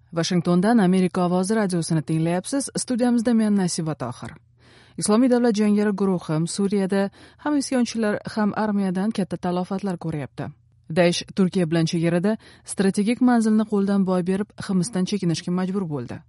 Washingtondan Amerika ovozi radiosini tinglayapsiz. Studiyamizda men Nasiba Tohir. Islomiy davlat jangari guruhi Suriyada ham isyonchilar, ham armiyadan katta talofatlar ko'ryapti. Daesh Turkiya bilan chegarada strategik manzilni qo'ldan boy berib, hibsdan chekinishga majbur bo'ldi.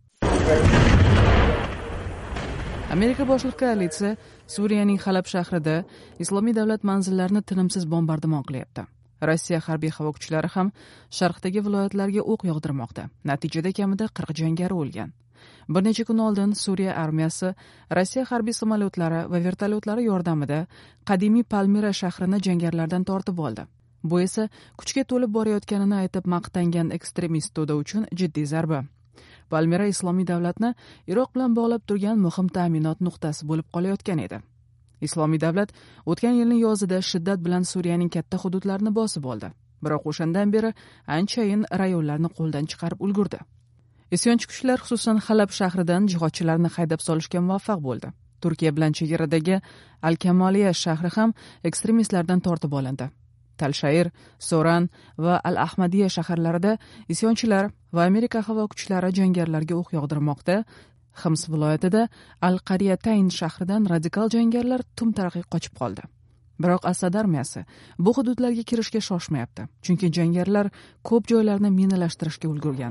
Amerika boshliq koalitsiya Suriyaning Halab shahrida Islomiy davlat manzillarini tinimsiz bombardimon qilyapti. Rossiya harbiy havo kuchlari ham sharqdagi viloyatlarga o'q yog'dirmoqda. Natijada kamida 40 jangari o'lgan. Bir necha kun oldin Suriya armiyasi Rossiya harbiy samolyotlari va vertolyotlari yordamida qadimiy Palmira shahrini jangarilardan tortib oldi. Bu esa kuchga to'lib borayotganini aytib maqtangan ekstremist to'da uchun jiddiy zarba. Palmira Islomiy davlatni Iroq bilan bog'lab turgan muhim ta'minot nuqtasi bo'lib qolayotgan edi. Islomiy davlat o'tgan yilning yozida shiddat bilan Suriyaning katta hududlarini bosib oldi. Biroq o'shandan beri anchayin rayonlarni qo'ldan chiqarib ulgurdi. Isyonchi kuchlar xususan Halab shahridan jihodchilarni haydab solishga muvaffaq bo'ldi. Turkiya bilan chegaradagi Al-Kamoliya shahri ham ekstremistlardan tortib olindi. Talshayr, Soran va Al-Ahmadiya shaharlarida isyonchilar va Amerika havo kuchlari jangarilarga o'q yog'dirmoqda. Hims viloyatida Al-Qariyatayn shahridan radikal jangarilar tum-taraqqiy qochib qoldi. Biroq Asad armiyasi bu hududlarga kirishga shoshmayapti, chunki jangarilar ko'p joylarni minalashtirishga ulgurgan.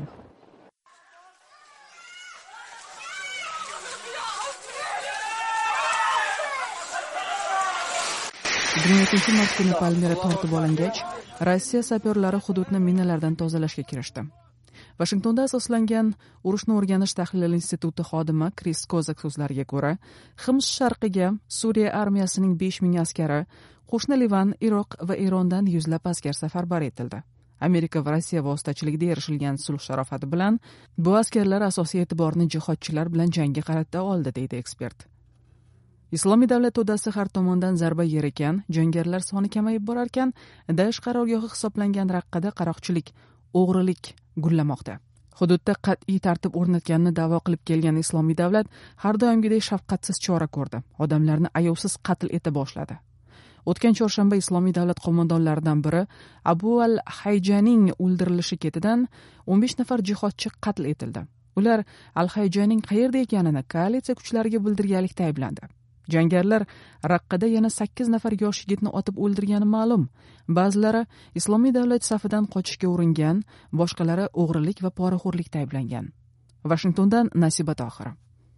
27 kuni Palmira tortib olingach, Rossiya sapyorlari hududni minalardan tozalashga kirishdi. Washingtonda asoslangan Urushni o'rganish tahlil instituti xodimi Kris Kozak so'zlariga ko'ra, Hims sharqiga Suriya armiyasining 5000 askari, qo'shni Livan, Iroq va Erondan yuzlab askar safarbar etildi. Amerika va Rossiya vositachiligida erishilgan sulh sharofati bilan bu askarlar asosiy e'tiborni jihodchilar bilan jangga qarata oldi, deydi ekspert. Islomiy davlat to'dasi har tomondan zarba yer ekan, jangarilar soni kamayib borar ekan, Daesh qarorgohi hisoblangan Raqqada qaroqchilik, o'g'rilik gullamoqda. Hududda qat'iy tartib o'rnatganini da'vo qilib kelgan Islomiy davlat har doimgidek shafqatsiz chora ko'rdi. Odamlarni ayovsiz qatl eta boshladi. O'tgan chorshanba Islomiy davlat qo'mondonlaridan biri Abu al-Hayjaning o'ldirilishi ketidan 15 nafar jihodchi qatl etildi. Ular al-Hayjaning qayerda ekanini koalitsiya kuchlariga bildirganlikda ayblandi. Jangarilar Raqqada yana 8 nafar yosh yigitni otib o'ldirgani ma'lum. Ba'zilari Islomiy davlat safidan qochishga uringan, boshqalari o'g'rilik va poraxo'rlikda ayblangan. Washingtondan Nasiba Tohir.